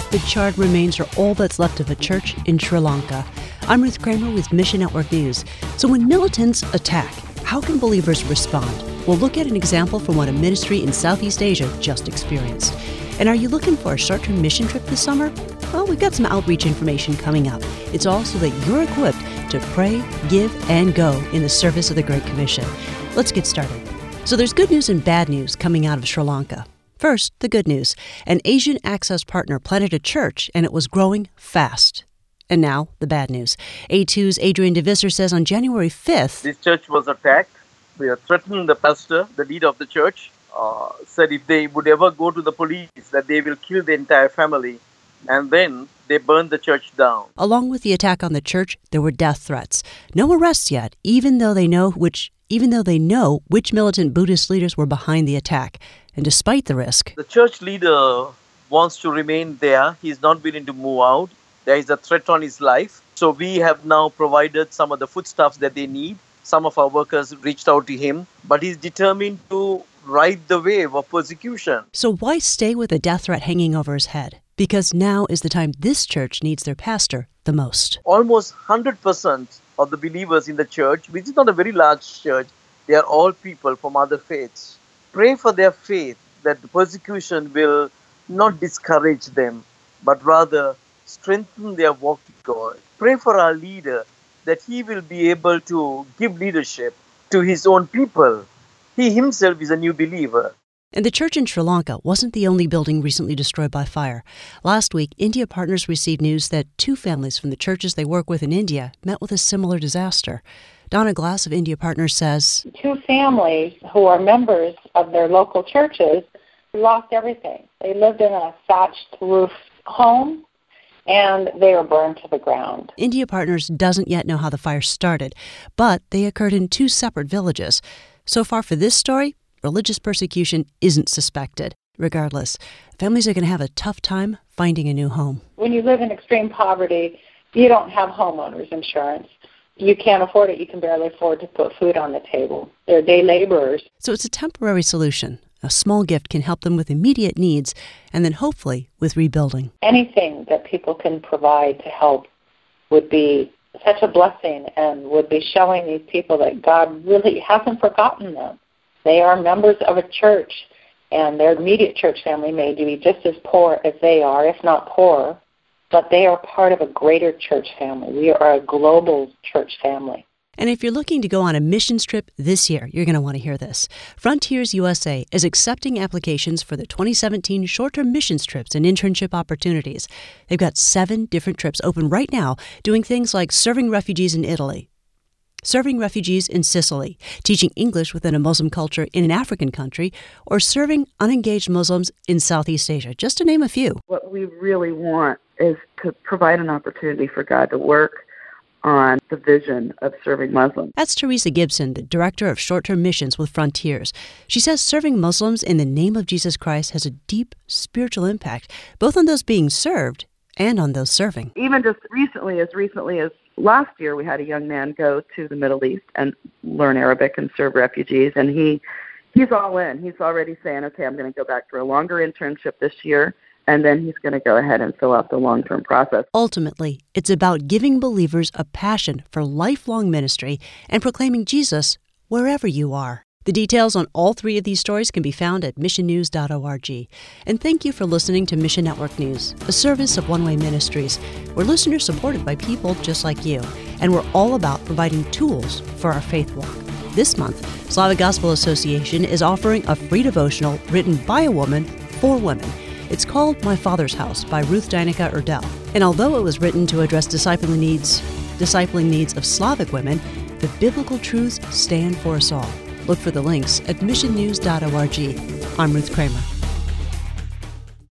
the charred remains are all that's left of a church in Sri Lanka. I'm Ruth Kramer with Mission Network News. So when militants attack, how can believers respond? We'll look at an example from what a ministry in Southeast Asia just experienced. And are you looking for a short-term mission trip this summer? Well, we've got some outreach information coming up. It's all so that you're equipped to pray, give, and go in the service of the Great Commission. Let's get started. So there's good news and bad news coming out of Sri Lanka. First, the good news. An Asian Access partner planted a church, and it was growing fast. And now, the bad news. A2's Adrian DeVisser says on January 5th, this church was attacked. We are threatening the pastor, the leader of the church, said if they would ever go to the police, that they will kill the entire family. And then they burned the church down. Along with the attack on the church, there were death threats. No arrests yet, even though they know which militant Buddhist leaders were behind the attack. And despite the risk, the church leader wants to remain there. He's not willing to move out. There is a threat on his life. So we have now provided some of the foodstuffs that they need. Some of our workers reached out to him, but he's determined to ride the wave of persecution. So why stay with a death threat hanging over his head? Because now is the time this church needs their pastor the most. Almost 100% of the believers in the church, which is not a very large church, they are all people from other faiths. Pray for their faith, that the persecution will not discourage them, but rather strengthen their walk with God. Pray for our leader, that he will be able to give leadership to his own people. He himself is a new believer. And the church in Sri Lanka wasn't the only building recently destroyed by fire. Last week, India Partners received news that 2 families from the churches they work with in India met with a similar disaster. Donna Glass of India Partners says, 2 families who are members of their local churches lost everything. They lived in a thatched roof home, and they were burned to the ground. India Partners doesn't yet know how the fire started, but they occurred in 2 separate villages. So far for this story, religious persecution isn't suspected. Regardless, families are going to have a tough time finding a new home. When you live in extreme poverty, you don't have homeowners insurance. You can't afford it. You can barely afford to put food on the table. They're day laborers. So it's a temporary solution. A small gift can help them with immediate needs, and then hopefully with rebuilding. Anything that people can provide to help would be such a blessing and would be showing these people that God really hasn't forgotten them. They are members of a church, and their immediate church family may be just as poor as they are, if not poorer, but they are part of a greater church family. We are a global church family. And if you're looking to go on a missions trip this year, you're going to want to hear this. Frontiers USA is accepting applications for the 2017 short-term missions trips and internship opportunities. They've got 7 different trips open right now, doing things like serving refugees in Italy, serving refugees in Sicily, teaching English within a Muslim culture in an African country, or serving unengaged Muslims in Southeast Asia, just to name a few. What we really want is to provide an opportunity for God to work on the vision of serving Muslims. That's Teresa Gibson, the director of short-term missions with Frontiers. She says serving Muslims in the name of Jesus Christ has a deep spiritual impact, both on those being served and on those serving. Even just recently as last year, we had a young man go to the Middle East and learn Arabic and serve refugees, and he's all in. He's already saying, okay, I'm going to go back for a longer internship this year, and then he's going to go ahead and fill out the long-term process. Ultimately, it's about giving believers a passion for lifelong ministry and proclaiming Jesus wherever you are. The details on all 3 of these stories can be found at missionnews.org. And thank you for listening to Mission Network News, a service of One Way Ministries. We're listeners supported by people just like you, and we're all about providing tools for our faith walk. This month, Slavic Gospel Association is offering a free devotional written by a woman for women. It's called My Father's House by Ruth Dynica Erdel. And although it was written to address discipling needs of Slavic women, the biblical truths stand for us all. Look for the links at missionnews.org. I'm Ruth Kramer.